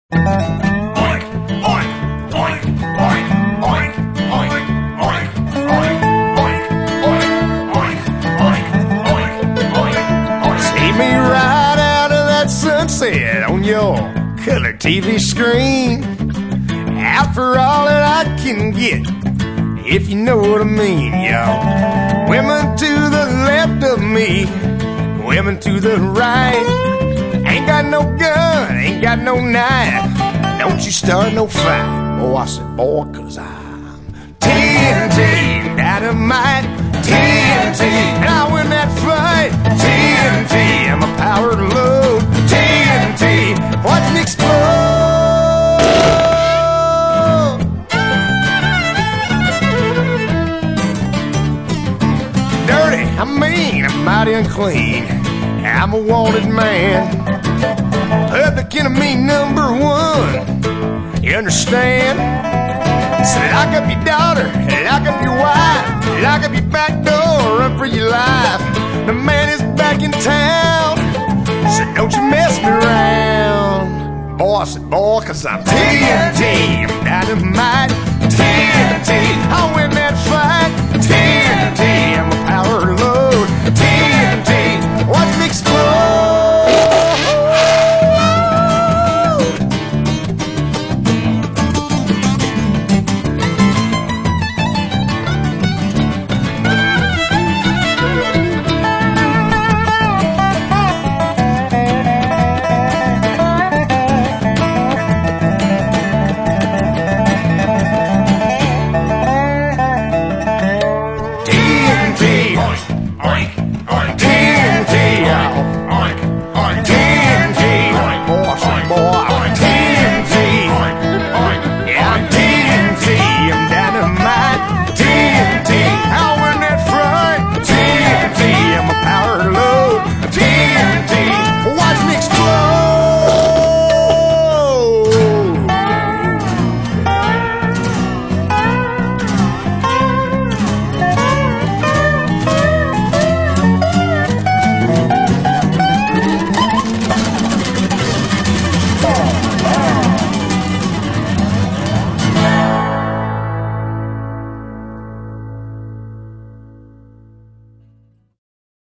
Oink, oink, oink, oink, oink, oink, oink, oink, oink, oink, oink, oink, oink, oink. See me right out of that sunset on your color TV screen. Out for all that I can get, if you know what I mean, y'all. Women to the left of me, women to the right. Ain't got no gun, ain't got no knife. Don't you start no fight. Oh, I said, boy, 'cause I'm TNT, dynamite, TNT. And I win that fight, TNT. I'm a power to load, TNT. Watch me explode. Dirty, I mean, I'm mighty unclean. I'm a wanted man, public enemy number one. You understand? So lock up your daughter, lock up your wife, lock up your back door, run for your life. The man is back in town, so don't you mess me around. Boy, I said, boy, 'cause I'm TNT, I'm dynamite, TNT. I'll win that fight, TNT. I'm a power low.